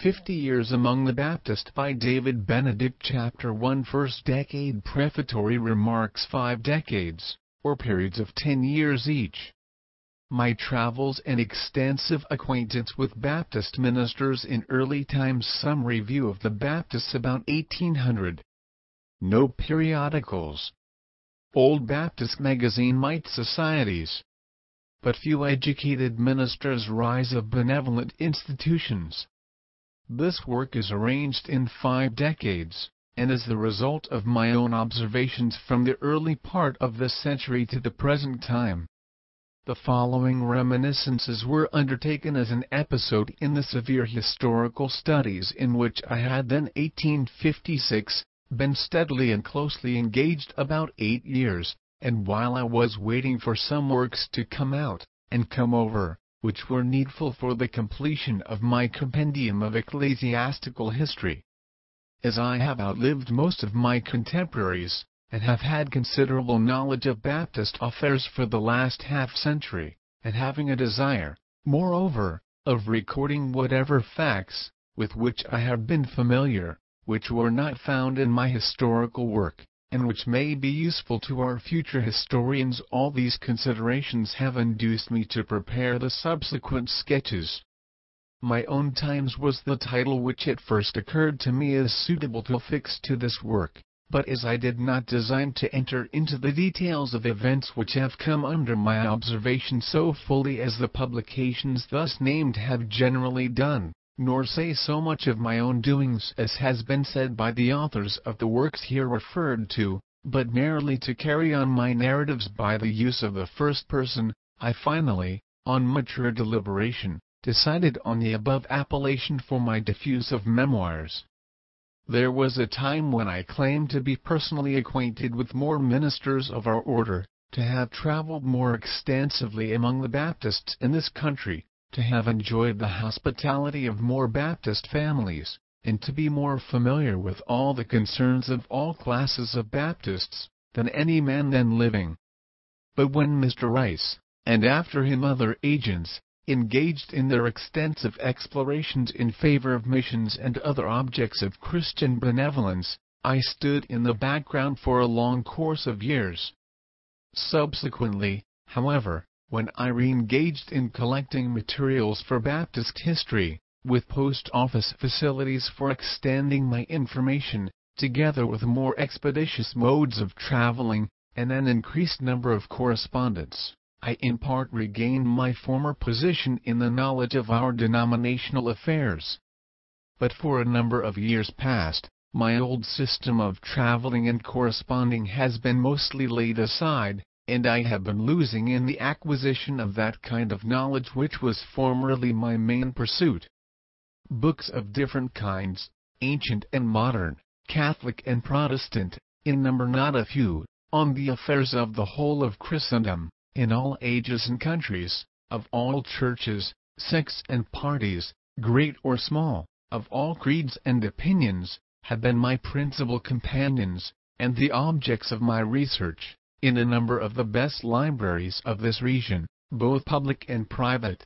50 Years Among the Baptists by David Benedict Chapter 1 First Decade Prefatory Remarks 5 decades, or periods of 10 years each. My travels and extensive acquaintance with Baptist ministers in early times. Some review of the Baptists about 1800. No periodicals. Old Baptist magazine mite societies. But few educated ministers. Rise of benevolent institutions. This work is arranged in 5 decades, and is the result of my own observations from the early part of this century to the present time. The following reminiscences were undertaken as an episode in the severe historical studies in which I had then 1856, been steadily and closely engaged about 8 years, and while I was waiting for some works to come out, and come over, which were needful for the completion of my compendium of ecclesiastical history. As I have outlived most of my contemporaries, and have had considerable knowledge of Baptist affairs for the last half-century, and having a desire, moreover, of recording whatever facts, with which I have been familiar, which were not found in my historical work, and which may be useful to our future historians, all these considerations have induced me to prepare the subsequent sketches. My Own Times was the title which at first occurred to me as suitable to affix to this work, but as I did not design to enter into the details of events which have come under my observation so fully as the publications thus named have generally done, nor say so much of my own doings as has been said by the authors of the works here referred to, but merely to carry on my narratives by the use of the first person, I finally, on mature deliberation, decided on the above appellation for my diffusive memoirs. There was a time when I claimed to be personally acquainted with more ministers of our order, to have traveled more extensively among the Baptists in this country, to have enjoyed the hospitality of more Baptist families, and to be more familiar with all the concerns of all classes of Baptists, than any man then living. But when Mr. Rice, and after him other agents, engaged in their extensive explorations in favor of missions and other objects of Christian benevolence, I stood in the background for a long course of years. Subsequently, however, when I re-engaged in collecting materials for Baptist history, with post office facilities for extending my information, together with more expeditious modes of traveling, and an increased number of correspondents, I in part regained my former position in the knowledge of our denominational affairs. But for a number of years past, my old system of traveling and corresponding has been mostly laid aside, and I have been losing in the acquisition of that kind of knowledge which was formerly my main pursuit. Books of different kinds, ancient and modern, Catholic and Protestant, in number not a few, on the affairs of the whole of Christendom, in all ages and countries, of all churches, sects and parties, great or small, of all creeds and opinions, have been my principal companions, and the objects of my research, in a number of the best libraries of this region, both public and private.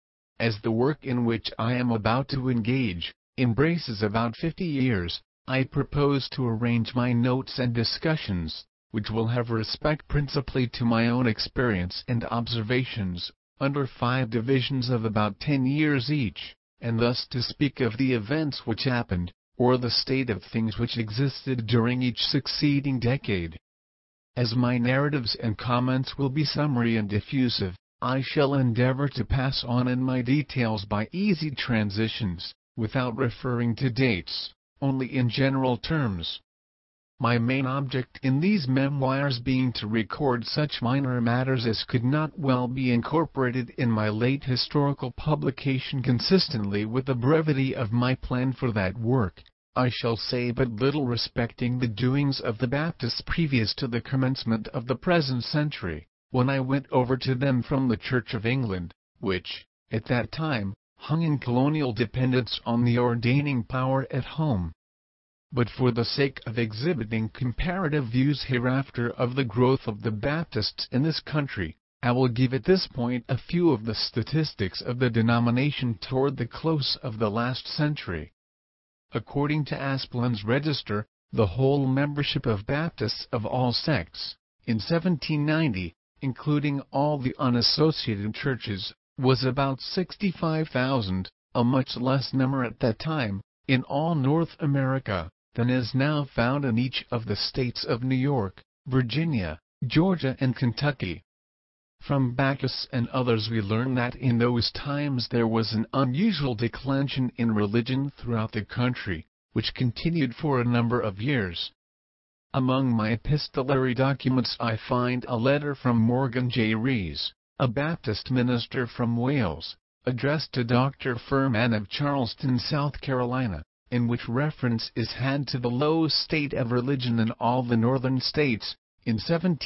As the work in which I am about to engage embraces about 50 years, I propose to arrange my notes and discussions, which will have respect principally to my own experience and observations, under 5 divisions of about 10 years each, and thus to speak of the events which happened, or the state of things which existed during each succeeding decade. As my narratives and comments will be summary and diffusive, I shall endeavor to pass on in my details by easy transitions, without referring to dates, only in general terms. My main object in these memoirs being to record such minor matters as could not well be incorporated in my late historical publication consistently with the brevity of my plan for that work, I shall say but little respecting the doings of the Baptists previous to the commencement of the present century, when I went over to them from the Church of England, which, at that time, hung in colonial dependence on the ordaining power at home. But for the sake of exhibiting comparative views hereafter of the growth of the Baptists in this country, I will give at this point a few of the statistics of the denomination toward the close of the last century. According to Asplin's Register, the whole membership of Baptists of all sects, in 1790, including all the unassociated churches, was about 65,000, a much less number at that time, in all North America, than is now found in each of the states of New York, Virginia, Georgia and Kentucky. From Backus and others we learn that in those times there was an unusual declension in religion throughout the country, which continued for a number of years. Among my epistolary documents I find a letter from Morgan J. Rees, a Baptist minister from Wales, addressed to Dr. Furman of Charleston, South Carolina, in which reference is had to the low state of religion in all the northern states, in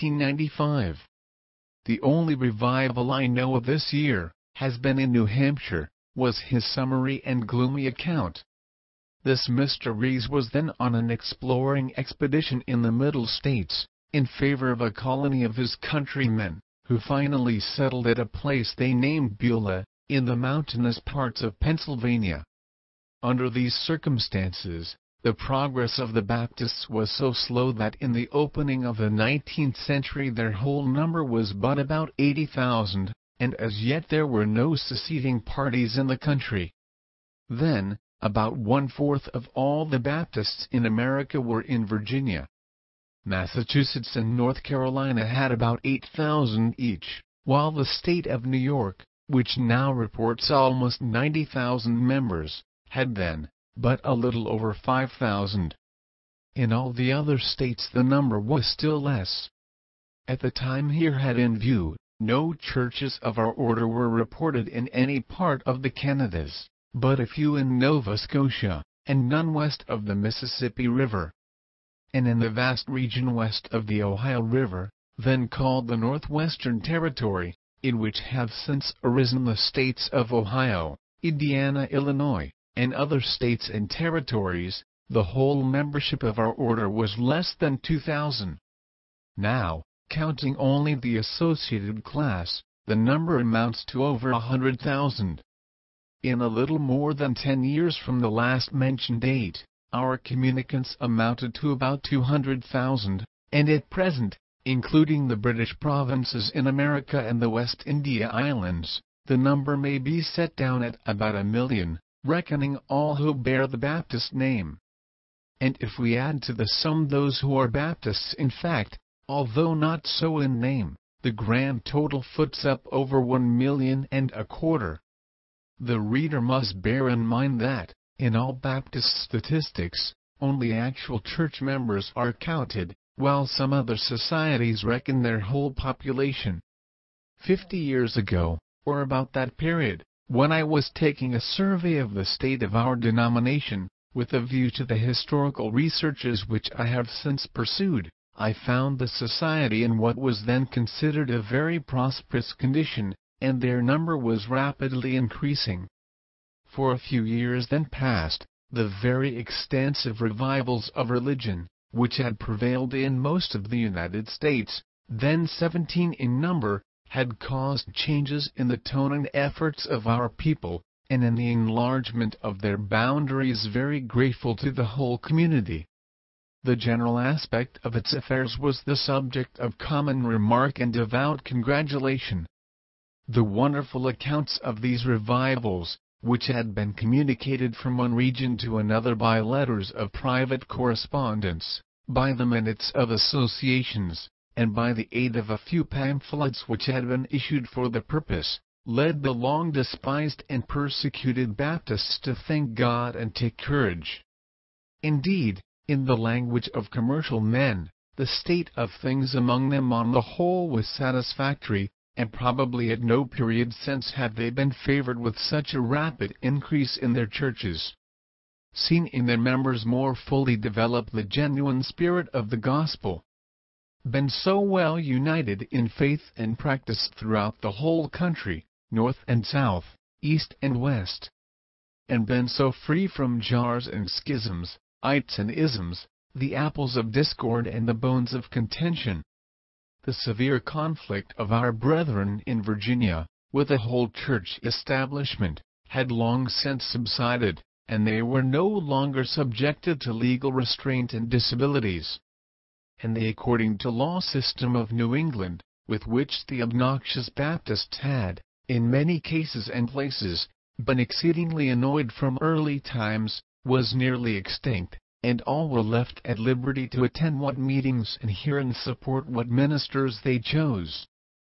1795. The only revival I know of this year has been in New Hampshire, was his summary and gloomy account. This Mr. Rees was then on an exploring expedition in the Middle States, in favor of a colony of his countrymen, who finally settled at a place they named Beulah, in the mountainous parts of Pennsylvania. Under these circumstances, the progress of the Baptists was so slow that in the opening of the 19th century their whole number was but about 80,000, and as yet there were no seceding parties in the country. Then, about 1/4 of all the Baptists in America were in Virginia. Massachusetts and North Carolina had about 8,000 each, while the state of New York, which now reports almost 90,000 members, had then but a little over 5,000. In all the other states the number was still less. At the time here had in view, no churches of our order were reported in any part of the Canadas, but a few in Nova Scotia, and none west of the Mississippi River. And in the vast region west of the Ohio River, then called the Northwestern Territory, in which have since arisen the states of Ohio, Indiana, Illinois, and other states and territories, the whole membership of our order was less than 2,000. Now, counting only the associated class, the number amounts to over 100,000. In a little more than 10 years from the last mentioned date, our communicants amounted to about 200,000, and at present, including the British provinces in America and the West India Islands, the number may be set down at about 1,000,000. Reckoning all who bear the Baptist name. And if we add to the sum those who are Baptists in fact, although not so in name, the grand total foots up over 1,250,000. The reader must bear in mind that, in all Baptist statistics, only actual church members are counted, while some other societies reckon their whole population. 50 years ago, or about that period, when I was taking a survey of the state of our denomination, with a view to the historical researches which I have since pursued, I found the society in what was then considered a very prosperous condition, and their number was rapidly increasing. For a few years then past, the very extensive revivals of religion, which had prevailed in most of the United States, then 17 in number, had caused changes in the tone and efforts of our people, and in the enlargement of their boundaries very grateful to the whole community. The general aspect of its affairs was the subject of common remark and devout congratulation. The wonderful accounts of these revivals, which had been communicated from one region to another by letters of private correspondence, by the minutes of associations, and by the aid of a few pamphlets which had been issued for the purpose, led the long despised and persecuted Baptists to thank God and take courage. Indeed, in the language of commercial men, the state of things among them on the whole was satisfactory, and probably at no period since have they been favored with such a rapid increase in their churches. Seen in their members more fully develop the genuine spirit of the gospel. Been so well united in faith and practice throughout the whole country, north and south, east and west. And been so free from jars and schisms, ites and isms, the apples of discord and the bones of contention. The severe conflict of our brethren in Virginia, with the whole church establishment, had long since subsided, and they were no longer subjected to legal restraint and disabilities. And the according to law system of New England, with which the obnoxious Baptists had, in many cases and places, been exceedingly annoyed from early times, was nearly extinct, and all were left at liberty to attend what meetings and hear and support what ministers they chose.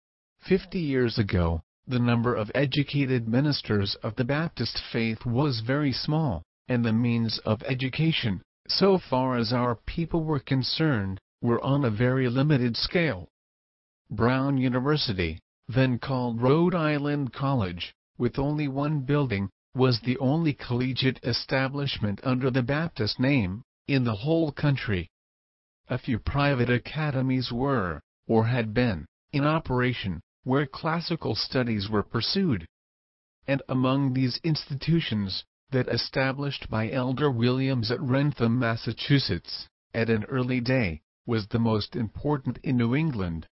50 years ago, the number of educated ministers of the Baptist faith was very small, and the means of education, so far as our people were concerned, were on a very limited scale. Brown University, then called Rhode Island College, with only one building, was the only collegiate establishment under the Baptist name in the whole country. A few private academies were, or had been, in operation, where classical studies were pursued. And among these institutions, that established by Elder Williams at Wrentham, Massachusetts, at an early day, was the most important in New England.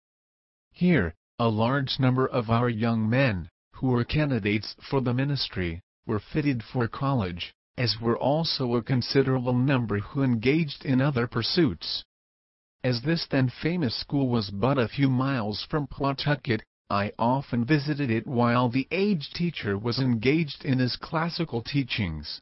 Here, a large number of our young men, who were candidates for the ministry, were fitted for college, as were also a considerable number who engaged in other pursuits. As this then famous school was but a few miles from Pawtucket, I often visited it while the aged teacher was engaged in his classical teachings.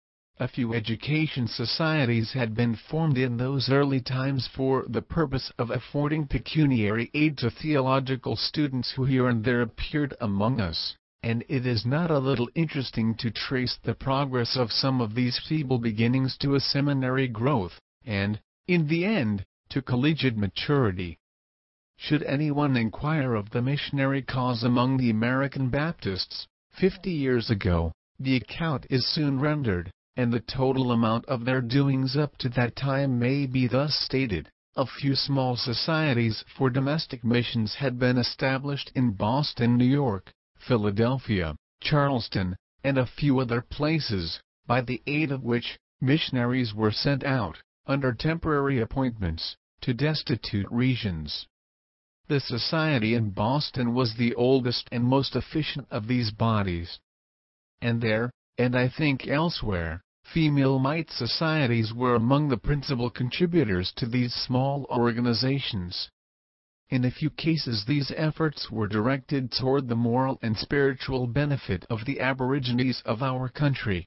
A few education societies had been formed in those early times for the purpose of affording pecuniary aid to theological students who here and there appeared among us, and it is not a little interesting to trace the progress of some of these feeble beginnings to a seminary growth, and, in the end, to collegiate maturity. Should anyone inquire of the missionary cause among the American Baptists, 50 years ago, the account is soon rendered, and the total amount of their doings up to that time may be thus stated. A few small societies for domestic missions had been established in Boston, New York, Philadelphia, Charleston, and a few other places, by the aid of which, missionaries were sent out, under temporary appointments, to destitute regions. The society in Boston was the oldest and most efficient of these bodies. And there, and I think elsewhere, female mite societies were among the principal contributors to these small organizations. In a few cases these efforts were directed toward the moral and spiritual benefit of the aborigines of our country.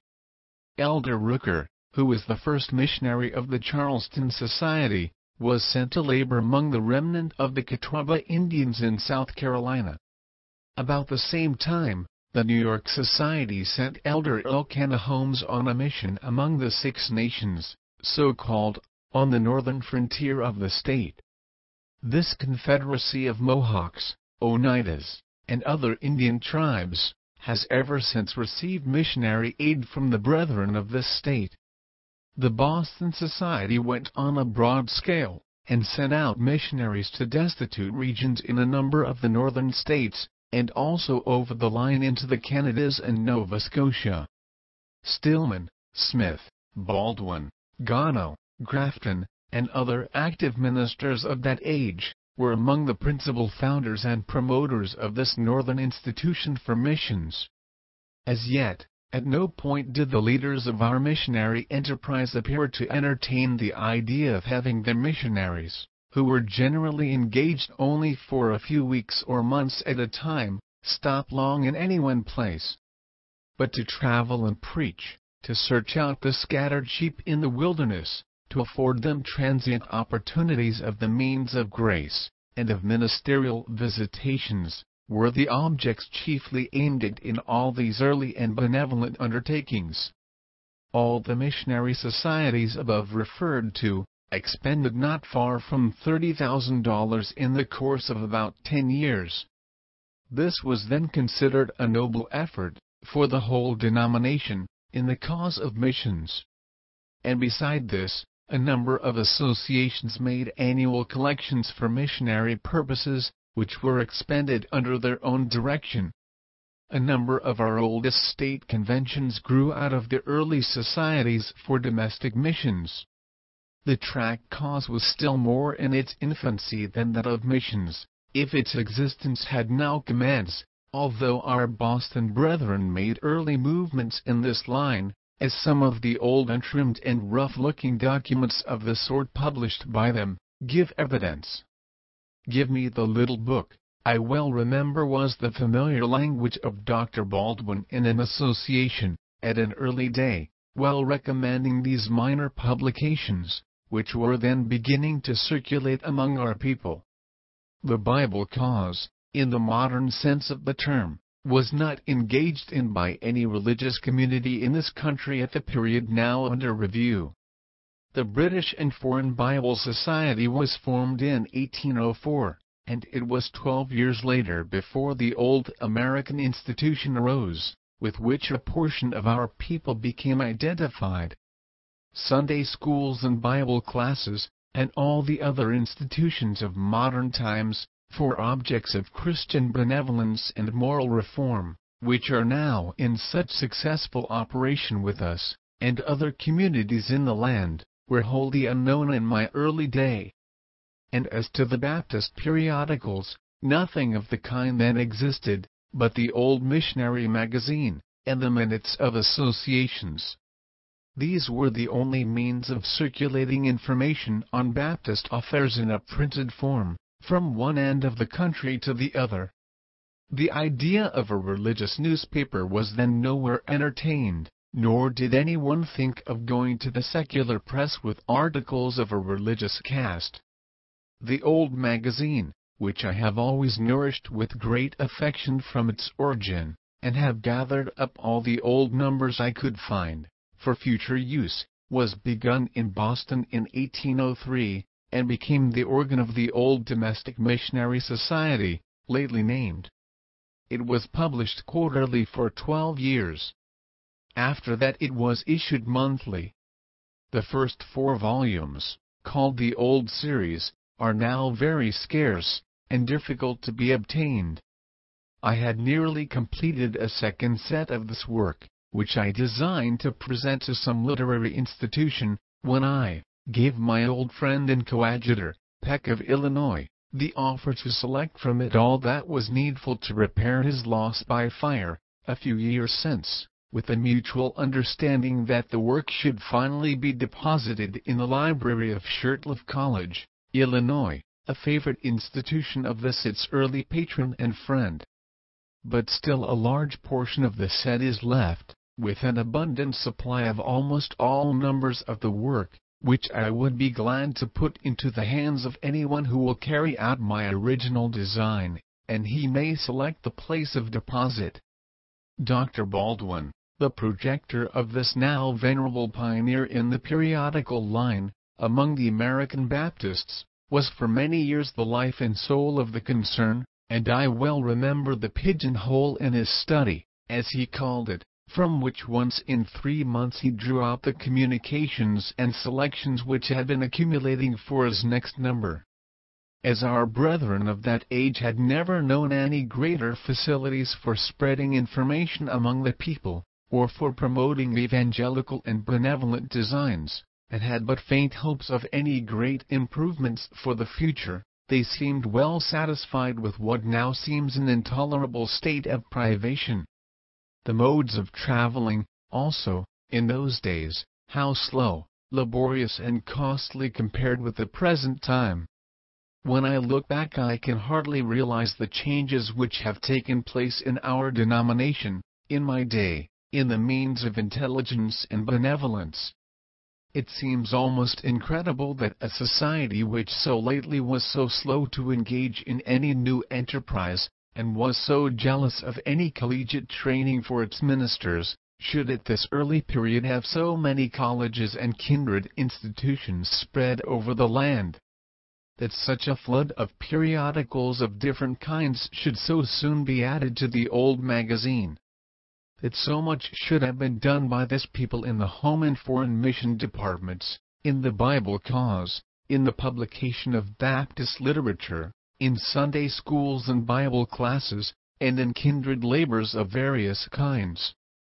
Elder Rooker, who was the first missionary of the Charleston Society, was sent to labor among the remnant of the Catawba Indians in South Carolina. About the same time, the New York Society sent Elder Elkanah Holmes on a mission among the Six Nations, so-called, on the northern frontier of the state. This confederacy of Mohawks, Oneidas, and other Indian tribes, has ever since received missionary aid from the brethren of this state. The Boston Society went on a broad scale, and sent out missionaries to destitute regions in a number of the northern states, and also over the line into the Canadas and Nova Scotia. Stillman, Smith, Baldwin, Gano, Grafton, and other active ministers of that age, were among the principal founders and promoters of this northern institution for missions. As yet, at no point did the leaders of our missionary enterprise appear to entertain the idea of having their missionaries, who were generally engaged only for a few weeks or months at a time, stop long in any one place. But to travel and preach, to search out the scattered sheep in the wilderness, to afford them transient opportunities of the means of grace, and of ministerial visitations, were the objects chiefly aimed at in all these early and benevolent undertakings. All the missionary societies above referred to, expended not far from $30,000 in the course of about 10 years. This was then considered a noble effort, for the whole denomination, in the cause of missions. And beside this, a number of associations made annual collections for missionary purposes, which were expended under their own direction. A number of our oldest state conventions grew out of the early societies for domestic missions. The tract cause was still more in its infancy than that of missions, if its existence had now commenced, although our Boston brethren made early movements in this line, as some of the old untrimmed and rough-looking documents of the sort published by them give evidence. "Give me the little book," I well remember was the familiar language of Dr. Baldwin in an association, at an early day, while recommending these minor publications, which were then beginning to circulate among our people. The Bible cause, in the modern sense of the term, was not engaged in by any religious community in this country at the period now under review. The British and Foreign Bible Society was formed in 1804, and it was 12 years later before the old American institution arose, with which a portion of our people became identified. Sunday schools and Bible classes, and all the other institutions of modern times, for objects of Christian benevolence and moral reform, which are now in such successful operation with us, and other communities in the land, were wholly unknown in my early day. And as to the Baptist periodicals, nothing of the kind then existed, but the old missionary magazine, and the minutes of associations. These were the only means of circulating information on Baptist affairs in a printed form, from one end of the country to the other. The idea of a religious newspaper was then nowhere entertained, nor did anyone think of going to the secular press with articles of a religious cast. The old magazine, which I have always nourished with great affection from its origin, and have gathered up all the old numbers I could find, for future use, was begun in Boston in 1803, and became the organ of the old Domestic Missionary Society, lately named. It was published quarterly for 12 years. After that it was issued monthly. The first 4 volumes, called the Old Series, are now very scarce, and difficult to be obtained. I had nearly completed a second set of this work, which I designed to present to some literary institution, when I gave my old friend and coadjutor, Peck of Illinois, the offer to select from it all that was needful to repair his loss by fire, a few years since, with a mutual understanding that the work should finally be deposited in the library of Shirtliff College, Illinois, a favorite institution of this its early patron and friend. But still a large portion of the set is left, with an abundant supply of almost all numbers of the work, which I would be glad to put into the hands of anyone who will carry out my original design, and he may select the place of deposit. Dr. Baldwin, the projector of this now venerable pioneer in the periodical line, among the American Baptists, was for many years the life and soul of the concern, and I well remember the pigeon-hole in his study, as he called it, from which once in 3 months he drew out the communications and selections which had been accumulating for his next number. As our brethren of that age had never known any greater facilities for spreading information among the people, or for promoting evangelical and benevolent designs, and had but faint hopes of any great improvements for the future, they seemed well satisfied with what now seems an intolerable state of privation. The modes of traveling, also, in those days, how slow, laborious and costly compared with the present time. When I look back I can hardly realize the changes which have taken place in our denomination, in my day, in the means of intelligence and benevolence. It seems almost incredible that a society which so lately was so slow to engage in any new enterprise, and was so jealous of any collegiate training for its ministers, should at this early period have so many colleges and kindred institutions spread over the land. That such a flood of periodicals of different kinds should so soon be added to the old magazine. That so much should have been done by this people in the home and foreign mission departments, in the Bible cause, in the publication of Baptist literature, in Sunday schools and Bible classes, and in kindred labors of various kinds.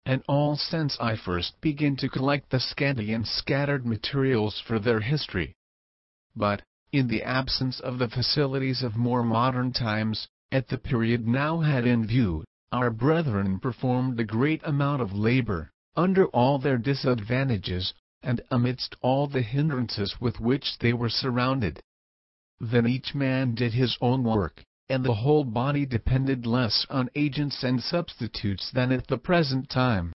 and all since I first began to collect the scanty and scattered materials for their history. But, in the absence of the facilities of more modern times, at the period now had in view, our brethren performed a great amount of labor, under all their disadvantages, and amidst all the hindrances with which they were surrounded. Then each man did his own work, and the whole body depended less on agents and substitutes than at the present time.